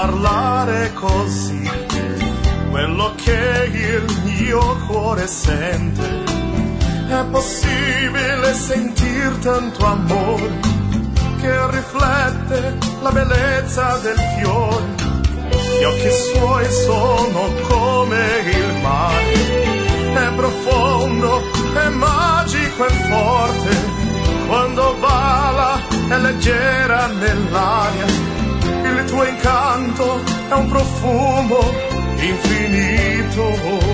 parlare così, quello che il mio cuore sente. È possibile sentir tanto amore che riflette la bellezza del fiore. Gli occhi suoi sono come il mare, è profondo, è magico e forte. Quando balla è leggera nell'aria, il tuo incanto è un profumo infinito.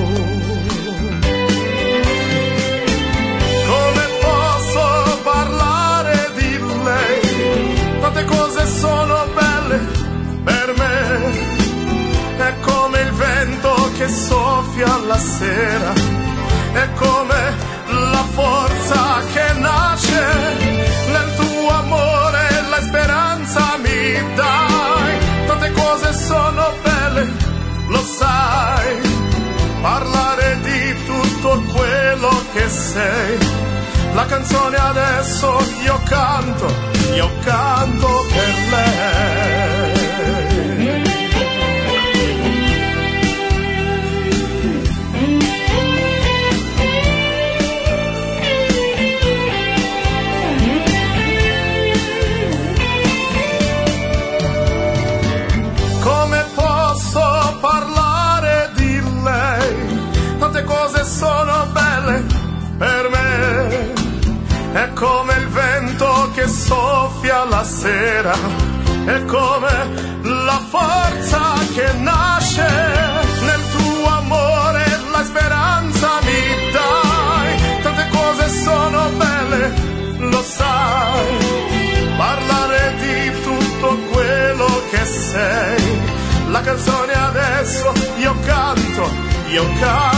Come posso parlare di lei? Tante cose sono belle per me. È come il vento che soffia la sera, è come la forza che nasce nel tuo amore, la speranza mi dai. Tante cose sono belle, lo sai, parlare di tutto quello che sei. La canzone adesso io canto per lei. Sono belle per me, è come il vento che soffia la sera, è come la forza che nasce nel tuo amore, la speranza mi dai. Tante cose sono belle, lo sai, parlare di tutto quello che sei. La canzone adesso io canto